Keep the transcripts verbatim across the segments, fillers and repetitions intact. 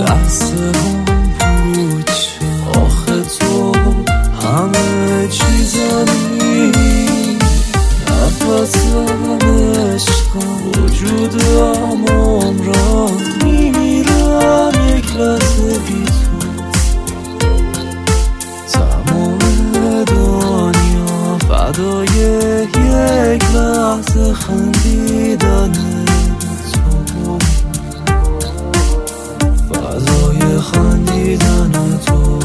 لحظه هم پوچه آخه تو همه چیزانی نفسم عشقم وجودم عمرم میمیرم یک لحظه بی تو تمام دنیا فدای یک لحظه خندیدن تو فضای خندیدن تو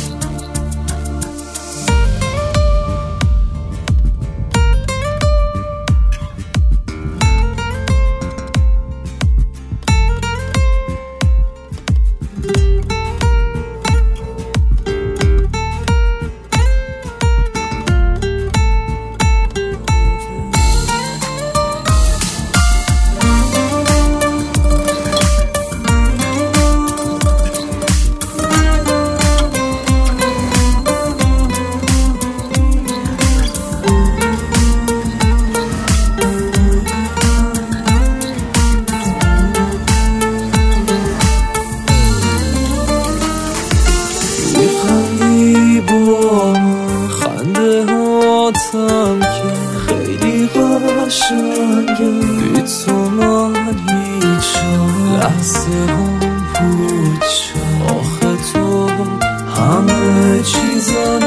خنده هاتم که خیلی قشنگه بی تو من هیچم لحظه هم پوچه آخه تو همه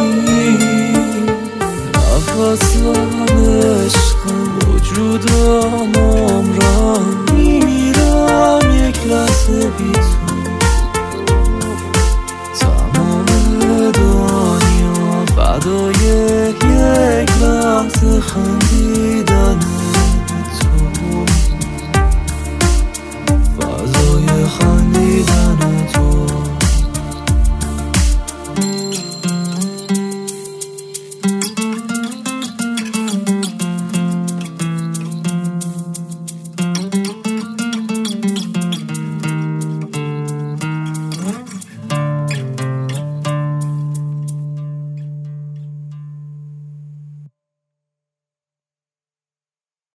چیزانی نفسم عشقم وجودم